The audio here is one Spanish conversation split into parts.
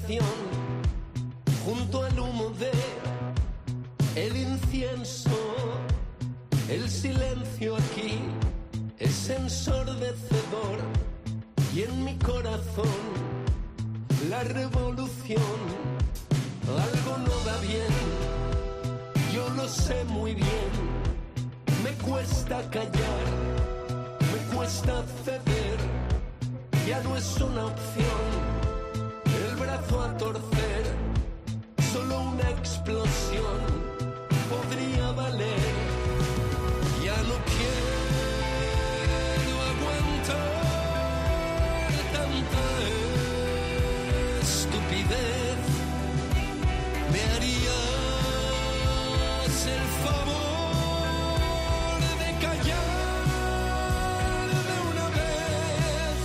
habitación, junto al humo de el incienso. El silencio aquí es ensordecedor y en mi corazón la revolución. Algo no va bien, yo lo sé muy bien. Me cuesta callar, me cuesta ceder. Ya no es una opción el brazo a torcer. Solo una explosión podría valer. Ya no quiero aguantar tanta estupidez. Me harías el favor de callar de una vez.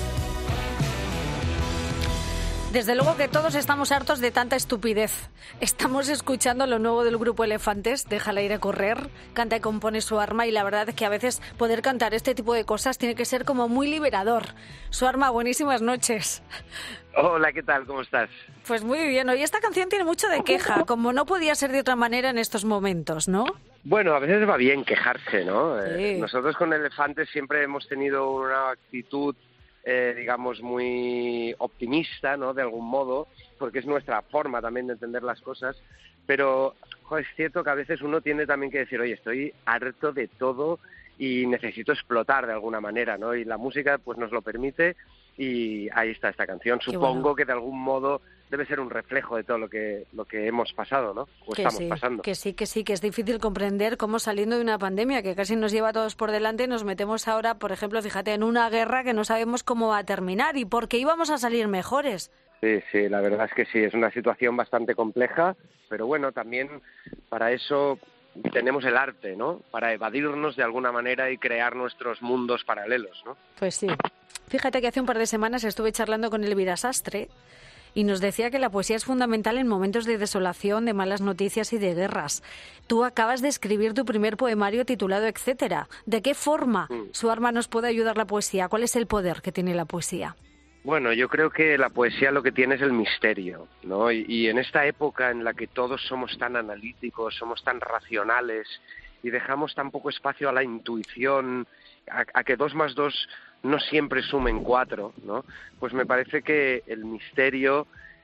Desde luego que todos estamos hartos de tanta estupidez. Estamos escuchando lo nuevo del grupo Elefantes, Déjala ir a correr, canta y compone Su Arma, y la verdad es que a veces poder cantar este tipo de cosas tiene que ser como muy liberador. Su Arma, buenísimas noches. Hola, ¿qué tal? ¿Cómo estás? Pues muy bien. Hoy esta canción tiene mucho de queja, como no podía ser de otra manera en estos momentos, ¿no? Bueno, a veces va bien quejarse, ¿no? Sí. Nosotros con Elefantes siempre hemos tenido una actitud, digamos, muy optimista, ¿no? De algún modo, porque es nuestra forma también de entender las cosas, pero es cierto que a veces uno tiene también que decir, oye, estoy harto de todo y necesito explotar de alguna manera, ¿no? Y la música pues nos lo permite y ahí está esta canción. Supongo que de algún modo debe ser un reflejo de todo lo que hemos pasado, ¿no? O Que estamos sí, pasando. que sí, que es difícil comprender cómo saliendo de una pandemia que casi nos lleva a todos por delante, nos metemos ahora, por ejemplo, fíjate, en una guerra que no sabemos cómo va a terminar y por qué íbamos a salir mejores. Sí, la verdad es que sí, es una situación bastante compleja, pero bueno, también para eso tenemos el arte, ¿no? Para evadirnos de alguna manera y crear nuestros mundos paralelos, ¿no? Pues sí. Fíjate que hace un par de semanas estuve charlando con Elvira Sastre y nos decía que la poesía es fundamental en momentos de desolación, de malas noticias y de guerras. Tú acabas de escribir tu primer poemario titulado Etcétera. ¿De qué forma Su Arma nos puede ayudar la poesía? ¿Cuál es el poder que tiene la poesía? Bueno, yo creo que la poesía lo que tiene es el misterio, ¿no? Y en esta época en la que todos somos tan analíticos, somos tan racionales y dejamos tan poco espacio a la intuición, a que 2 más 2 no siempre sumen 4, ¿no? Pues me parece que el misterio,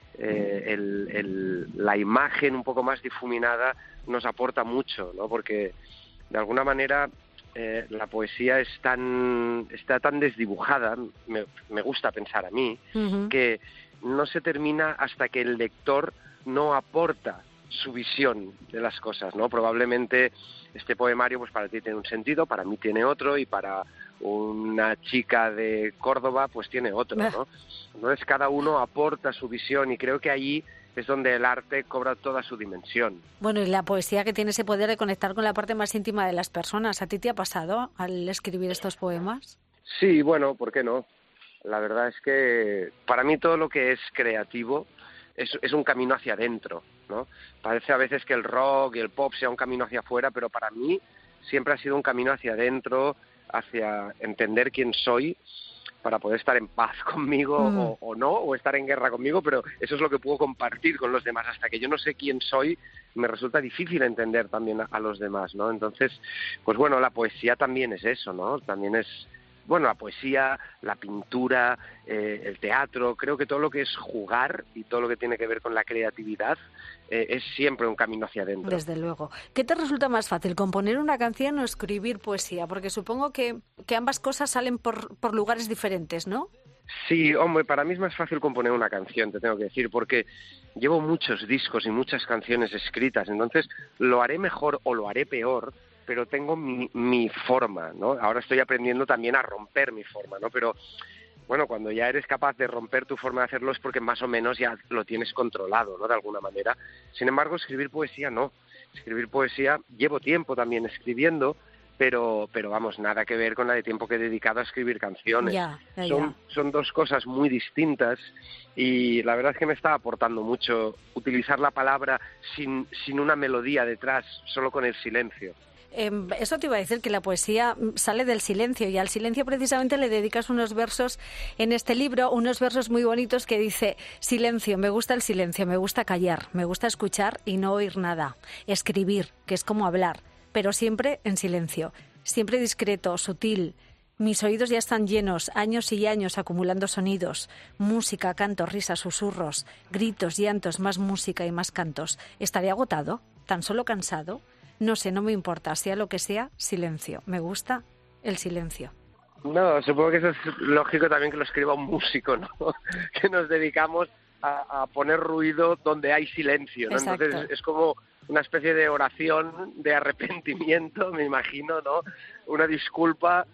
la imagen un poco más difuminada nos aporta mucho, ¿no? Porque de alguna manera la poesía está tan desdibujada, me gusta pensar a mí, que no se termina hasta que el lector no aporta su visión de las cosas, ¿no? Probablemente este poemario pues para ti tiene un sentido, para mí tiene otro y para una chica de Córdoba pues tiene otro, ¿no? Entonces cada uno aporta su visión y creo que allí es donde el arte cobra toda su dimensión. Bueno, y la poesía que tiene ese poder de conectar con la parte más íntima de las personas. ¿A ti te ha pasado al escribir estos poemas? Sí, bueno, ¿por qué no? La verdad es que para mí todo lo que es creativo es un camino hacia adentro, ¿no? Parece a veces que el rock y el pop sea un camino hacia afuera, pero para mí siempre ha sido un camino hacia adentro, hacia entender quién soy, para poder estar en paz conmigo o no, o estar en guerra conmigo, pero eso es lo que puedo compartir con los demás. Hasta que yo no sé quién soy, me resulta difícil entender también a los demás, ¿no? Entonces, pues bueno, la poesía también es eso, ¿no? También es, bueno, la poesía, la pintura, el teatro, creo que todo lo que es jugar y todo lo que tiene que ver con la creatividad es siempre un camino hacia adentro. Desde luego. ¿Qué te resulta más fácil, componer una canción o escribir poesía? Porque supongo que ambas cosas salen por lugares diferentes, ¿no? Sí, hombre, para mí es más fácil componer una canción, te tengo que decir, porque llevo muchos discos y muchas canciones escritas, entonces lo haré mejor o lo haré peor, pero tengo mi forma, ¿no? Ahora estoy aprendiendo también a romper mi forma, ¿no? Pero bueno, cuando ya eres capaz de romper tu forma de hacerlo es porque más o menos ya lo tienes controlado, ¿no? De alguna manera. Sin embargo, escribir poesía no. Escribir poesía, llevo tiempo también escribiendo, pero vamos, nada que ver con la de tiempo que he dedicado a escribir canciones. Son 2 cosas muy distintas y la verdad es que me está aportando mucho utilizar la palabra sin una melodía detrás, solo con el silencio. Eso te iba a decir, que la poesía sale del silencio, y al silencio precisamente le dedicas unos versos en este libro, unos versos muy bonitos que dice: silencio, me gusta el silencio, me gusta callar, me gusta escuchar y no oír nada, escribir, que es como hablar, pero siempre en silencio, siempre discreto, sutil. Mis oídos ya están llenos, años y años acumulando sonidos, música, cantos, risas, susurros, gritos, llantos, más música y más cantos. ¿Estaré agotado? ¿Tan solo cansado? No sé, no me importa, sea lo que sea, silencio. Me gusta el silencio. No, supongo que eso es lógico también que lo escriba un músico, ¿no? Que nos dedicamos a poner ruido donde hay silencio, ¿no? Exacto. Entonces es como una especie de oración de arrepentimiento, me imagino, ¿no? Una disculpa.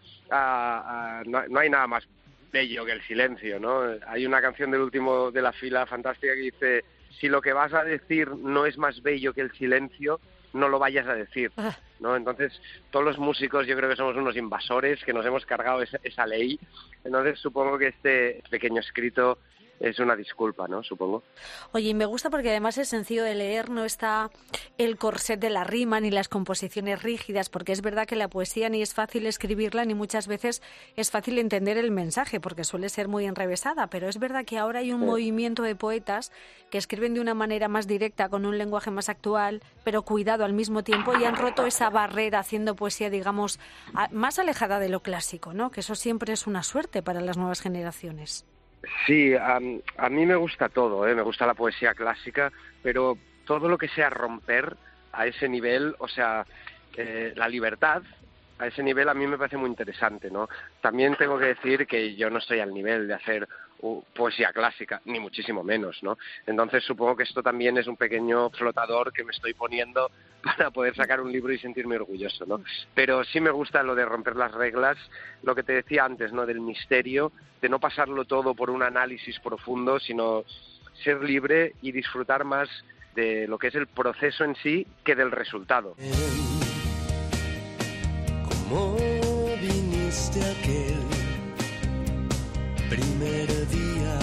No hay nada más bello que el silencio, ¿no? Hay una canción del último de la fila fantástica que dice: si lo que vas a decir no es más bello que el silencio, no lo vayas a decir, ¿no? Entonces, todos los músicos yo creo que somos unos invasores que nos hemos cargado esa ley. Entonces, supongo que este pequeño escrito es una disculpa, ¿no? Supongo. Oye, y me gusta porque además es sencillo de leer, no está el corset de la rima ni las composiciones rígidas, porque es verdad que la poesía ni es fácil escribirla ni muchas veces es fácil entender el mensaje, porque suele ser muy enrevesada, pero es verdad que ahora hay un movimiento de poetas que escriben de una manera más directa, con un lenguaje más actual, pero cuidado al mismo tiempo, y han roto esa barrera haciendo poesía, digamos, más alejada de lo clásico, ¿no? Que eso siempre es una suerte para las nuevas generaciones. Sí, a mí me gusta todo, me gusta la poesía clásica, pero todo lo que sea romper a ese nivel, o sea, la libertad, a ese nivel a mí me parece muy interesante, ¿no? También tengo que decir que yo no estoy al nivel de hacer poesía clásica, ni muchísimo menos, ¿no? Entonces supongo que esto también es un pequeño flotador que me estoy poniendo para poder sacar un libro y sentirme orgulloso, ¿no? Pero sí me gusta lo de romper las reglas, lo que te decía antes, ¿no? Del misterio, de no pasarlo todo por un análisis profundo, sino ser libre y disfrutar más de lo que es el proceso en sí que del resultado. ¿Cómo viniste aquel primer día?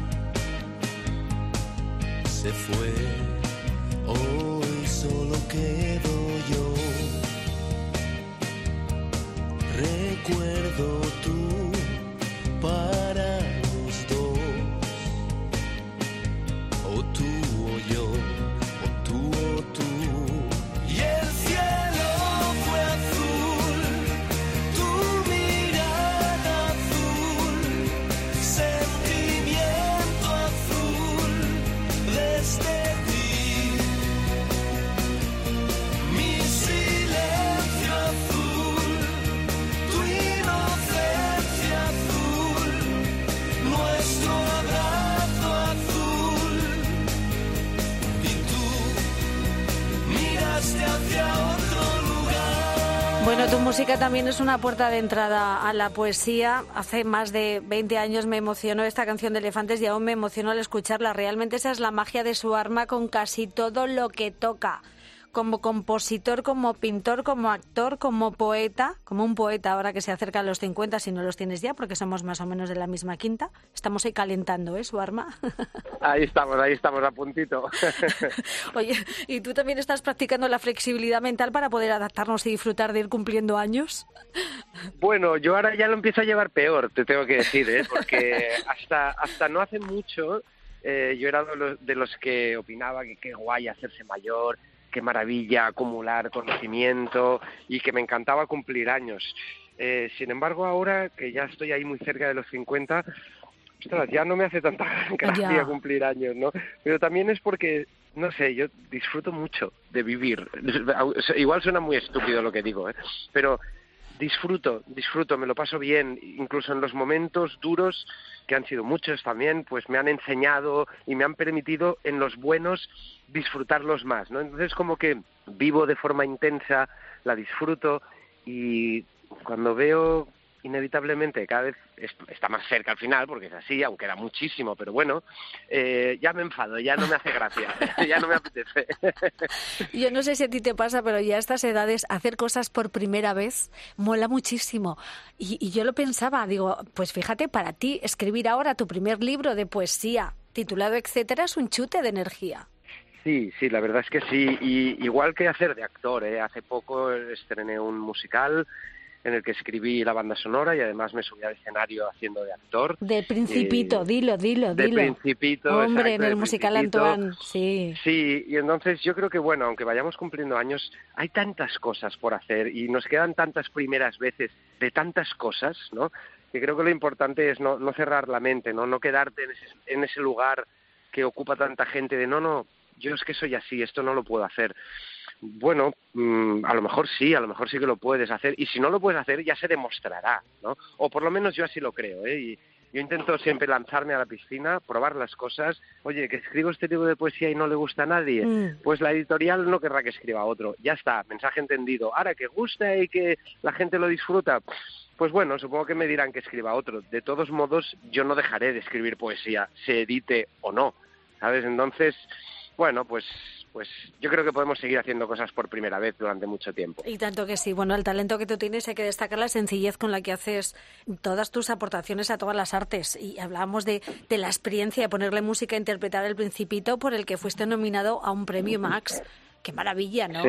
Se fue, hoy solo quedo yo. Recuerdo tú para los dos, o tú o yo, o tú o tú. Y el cielo fue azul, tu mirada azul, sentimiento azul desde ti. Mi silencio azul, tu inocencia azul, nuestro abrazo azul. Y tú miraste hacia otro lugar. Bueno, tu música también es una puerta de entrada a la poesía. Hace más de 20 años me emocionó esta canción de Elefantes y aún me emocionó al escucharla. Realmente esa es la magia de su arma con casi todo lo que toca. Como compositor, como pintor, como actor, como poeta, como un poeta ahora que se acerca a los 50, si no los tienes ya, porque somos más o menos de la misma quinta. Estamos ahí calentando, su arma. Ahí estamos a puntito. Oye, ¿y tú también estás practicando la flexibilidad mental para poder adaptarnos y disfrutar de ir cumpliendo años? Bueno, yo ahora ya lo empiezo a llevar peor, te tengo que decir, porque hasta no hace mucho yo era de los que opinaba que qué guay hacerse mayor, qué maravilla acumular conocimiento y que me encantaba cumplir años. Sin embargo, ahora que ya estoy ahí muy cerca de los 50, ostras, ya no me hace tanta gracia cumplir años, ¿no? Pero también es porque, no sé, yo disfruto mucho de vivir. Igual suena muy estúpido lo que digo, pero disfruto, me lo paso bien, incluso en los momentos duros, que han sido muchos también, pues me han enseñado y me han permitido en los buenos disfrutarlos más, ¿no? Entonces como que vivo de forma intensa, la disfruto y cuando veo inevitablemente cada vez está más cerca al final, porque es así, aunque era muchísimo, pero bueno, ya me enfado, ya no me hace gracia, ya no me apetece. Yo no sé si a ti te pasa, pero ya a estas edades hacer cosas por primera vez mola muchísimo. Y yo lo pensaba, digo, pues fíjate, para ti escribir ahora tu primer libro de poesía titulado Etcétera es un chute de energía. Sí, sí, la verdad es que sí. Y igual que hacer de actor, ¿eh? Hace poco estrené un musical en el que escribí la banda sonora y además me subí al escenario haciendo de actor. Del Principito, dilo, De dilo. Principito, Hombre, en exacto, el de musical Principito. Antoine, sí. Sí, y entonces yo creo que, bueno, aunque vayamos cumpliendo años, hay tantas cosas por hacer y nos quedan tantas primeras veces de tantas cosas, ¿no? Que creo que lo importante es no cerrar la mente, no quedarte en ese lugar que ocupa tanta gente de no, yo es que soy así, esto no lo puedo hacer. Bueno, a lo mejor sí que lo puedes hacer, y si no lo puedes hacer ya se demostrará, ¿no? O por lo menos yo así lo creo, ¿eh? Y yo intento siempre lanzarme a la piscina, probar las cosas. Oye, que escribo este tipo de poesía y no le gusta a nadie, pues la editorial no querrá que escriba otro. Ya está, mensaje entendido. Ahora, que gusta y que la gente lo disfruta, pues bueno, supongo que me dirán que escriba otro. De todos modos, yo no dejaré de escribir poesía, se edite o no, ¿sabes? Entonces, bueno, pues yo creo que podemos seguir haciendo cosas por primera vez durante mucho tiempo. Y tanto que sí. Bueno, el talento que tú tienes hay que destacar la sencillez con la que haces todas tus aportaciones a todas las artes. Y hablábamos de la experiencia de ponerle música a interpretar El Principito, por el que fuiste nominado a un premio Max. Qué maravilla, ¿no?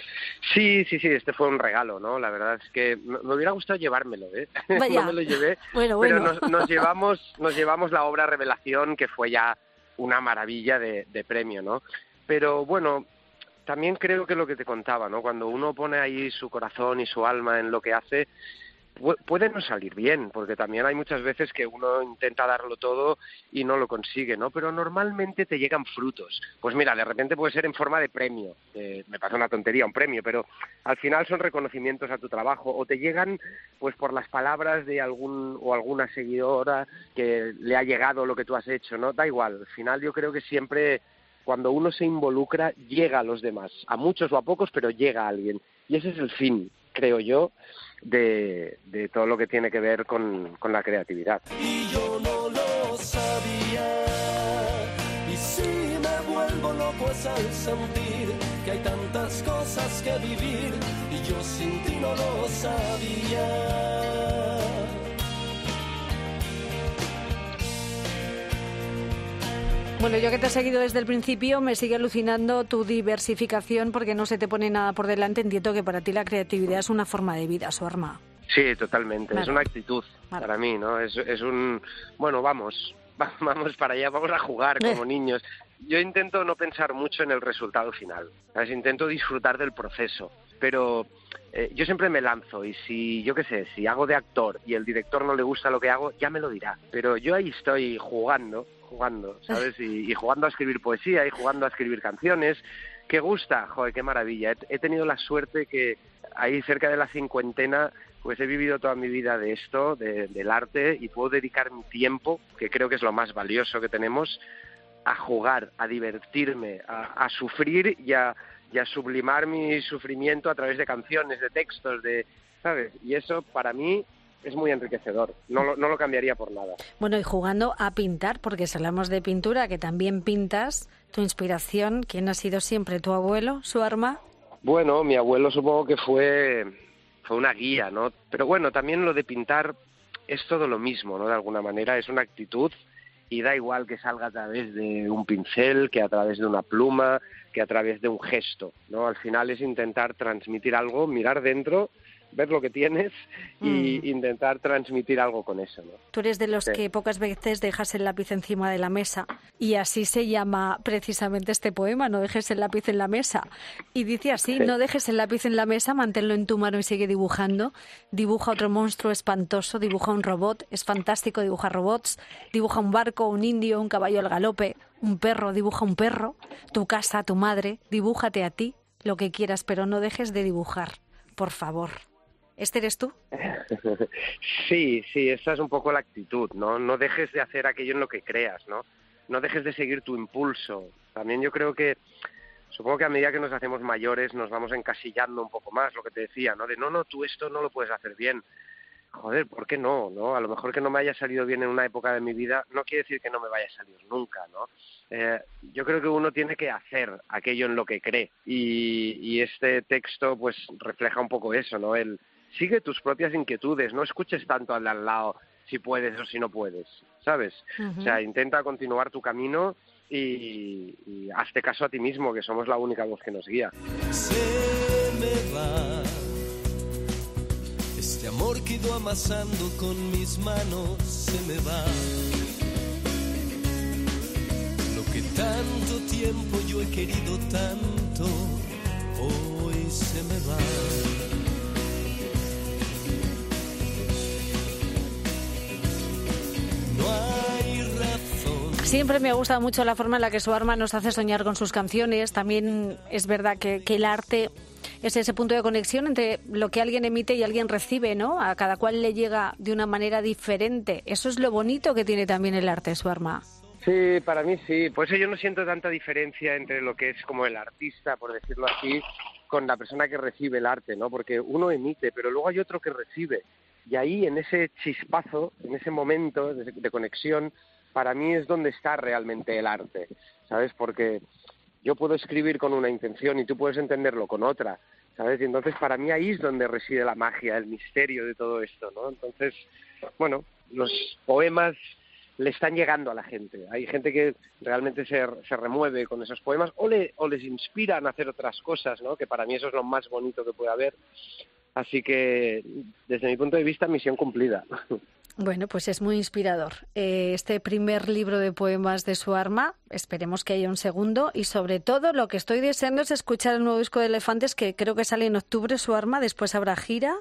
Sí, este fue un regalo, ¿no? La verdad es que me hubiera gustado llevármelo, ¿eh? Vaya. No me lo llevé, bueno. Pero nos llevamos la obra Revelación, que fue ya una maravilla de premio, ¿no? Pero bueno, también creo que lo que te contaba, ¿no? Cuando uno pone ahí su corazón y su alma en lo que hace, puede no salir bien, porque también hay muchas veces que uno intenta darlo todo y no lo consigue, ¿no? Pero normalmente te llegan frutos. Pues mira, de repente puede ser en forma de premio. Me pasa una tontería, un premio, pero al final son reconocimientos a tu trabajo, o te llegan pues por las palabras de algún o alguna seguidora que le ha llegado lo que tú has hecho, ¿no? Da igual, al final yo creo que siempre, cuando uno se involucra, llega a los demás, a muchos o a pocos, pero llega a alguien. Y ese es el fin, creo yo, de todo lo que tiene que ver con la creatividad. Y yo no lo sabía. Y si me vuelvo loco es al sentir que hay tantas cosas que vivir y yo sin ti no lo sabía. Bueno, yo que te he seguido desde el principio, me sigue alucinando tu diversificación, porque no se te pone nada por delante. Entiendo que para ti la creatividad es una forma de vida, Suarma. Sí, totalmente. Claro. Es una actitud para mí, ¿no? Es un... Bueno, vamos para allá, vamos a jugar como niños. Yo intento no pensar mucho en el resultado final, ¿sabes? Intento disfrutar del proceso, pero yo siempre me lanzo, y si, yo qué sé, si hago de actor y el director no le gusta lo que hago, ya me lo dirá. Pero yo ahí estoy jugando, ¿sabes? Y jugando a escribir poesía y jugando a escribir canciones. ¿Qué gusta? Joder, qué maravilla. He tenido la suerte que ahí cerca de la 50, pues he vivido toda mi vida de esto, del arte, y puedo dedicar mi tiempo, que creo que es lo más valioso que tenemos, a jugar, a divertirme, a sufrir y a sublimar mi sufrimiento a través de canciones, de textos, ¿sabes? Y eso para mí es muy enriquecedor, no lo cambiaría por nada. Bueno, y jugando a pintar, porque si hablamos de pintura, que también pintas, tu inspiración, ¿quién ha sido siempre? ¿Tu abuelo, Suarma? Bueno, mi abuelo supongo que fue una guía, ¿no? Pero bueno, también lo de pintar es todo lo mismo, ¿no? De alguna manera es una actitud, y da igual que salga a través de un pincel, que a través de una pluma, que a través de un gesto, ¿no? Al final es intentar transmitir algo, mirar dentro, ver lo que tienes y intentar transmitir algo con eso, ¿no? Tú eres de los que pocas veces dejas el lápiz encima de la mesa, y así se llama precisamente este poema, no dejes el lápiz en la mesa. Y dice así: no dejes el lápiz en la mesa, manténlo en tu mano y sigue dibujando. Dibuja otro monstruo espantoso, dibuja un robot, es fantástico dibujar robots, dibuja un barco, un indio, un caballo al galope, un perro, dibuja un perro, tu casa, tu madre, dibújate a ti, lo que quieras, pero no dejes de dibujar, por favor. ¿Este eres tú? Sí, esa es un poco la actitud, ¿no? No dejes de hacer aquello en lo que creas, ¿no? No dejes de seguir tu impulso. También yo creo que, supongo que a medida que nos hacemos mayores nos vamos encasillando un poco más, lo que te decía, ¿no? De no, tú esto no lo puedes hacer bien. Joder, ¿por qué no? A lo mejor que no me haya salido bien en una época de mi vida no quiere decir que no me vaya a salir nunca, ¿no? Yo creo que uno tiene que hacer aquello en lo que cree, y este texto pues refleja un poco eso, ¿no? Sigue tus propias inquietudes, no escuches tanto al de al lado si puedes o si no puedes, ¿sabes? O sea, intenta continuar tu camino y hazte caso a ti mismo, que somos la única voz que nos guía. Se me va este amor que he ido amasando con mis manos, se me va. Lo que tanto tiempo yo he querido tanto, hoy se me va. No hay razón. Siempre me ha gustado mucho la forma en la que Suarma nos hace soñar con sus canciones. También es verdad que el arte es ese punto de conexión entre lo que alguien emite y alguien recibe, ¿no? A cada cual le llega de una manera diferente. Eso es lo bonito que tiene también el arte, Suarma. Sí, para mí sí. Por eso yo no siento tanta diferencia entre lo que es como el artista, por decirlo así, con la persona que recibe el arte, ¿no? Porque uno emite, pero luego hay otro que recibe. Y ahí, en ese chispazo, en ese momento de conexión, para mí es donde está realmente el arte, ¿sabes? Porque yo puedo escribir con una intención y tú puedes entenderlo con otra, ¿sabes? Y entonces para mí ahí es donde reside la magia, el misterio de todo esto, ¿no? Entonces, bueno, los poemas le están llegando a la gente. Hay gente que realmente se remueve con esos poemas o les inspiran a hacer otras cosas, ¿no? Que para mí eso es lo más bonito que puede haber. Así que, desde mi punto de vista, misión cumplida. Bueno, pues es muy inspirador. Este primer libro de poemas de Suarma, esperemos que haya un segundo, y sobre todo lo que estoy deseando es escuchar el nuevo disco de Elefantes, que creo que sale en octubre, Suarma, después habrá gira,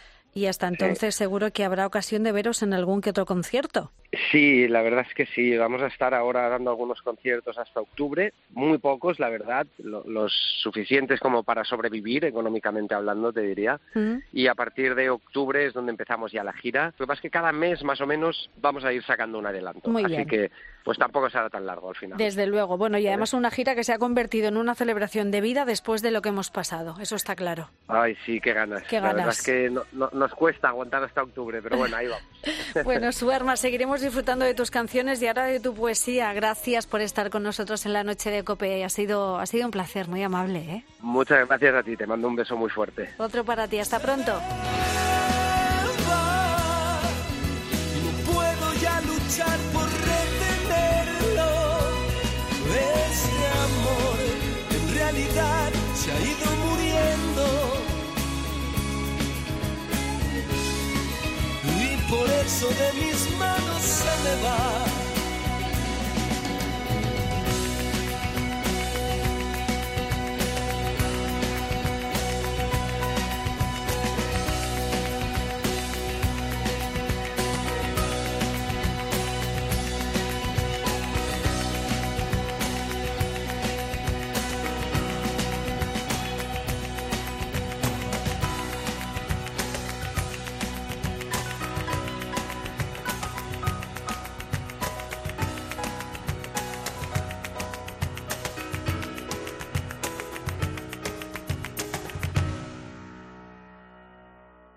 y hasta entonces seguro que habrá ocasión de veros en algún que otro concierto. Sí, la verdad es que sí. Vamos a estar ahora dando algunos conciertos hasta octubre, muy pocos, la verdad, los suficientes como para sobrevivir, económicamente hablando, te diría. Y a partir de octubre es donde empezamos ya la gira. Lo que pasa es que cada mes, más o menos, vamos a ir sacando un adelanto. Muy bien. Así que, pues tampoco será tan largo al final. Desde luego. Bueno, y además una gira que se ha convertido en una celebración de vida después de lo que hemos pasado. Eso está claro. Ay, sí, qué ganas. Qué la ganas. verdad es que nos cuesta aguantar hasta octubre, pero bueno, ahí vamos. Bueno, Suarma, seguiremos disfrutando de tus canciones y ahora de tu poesía. Gracias por estar con nosotros en la noche de COPE. Ha sido un placer, muy amable, ¿eh? Muchas gracias a ti, te mando un beso muy fuerte. Otro para ti, hasta pronto. No puedo ya luchar por retenerlo. Este amor en realidad se ha ido muriendo. Y por eso de mis manos se me va.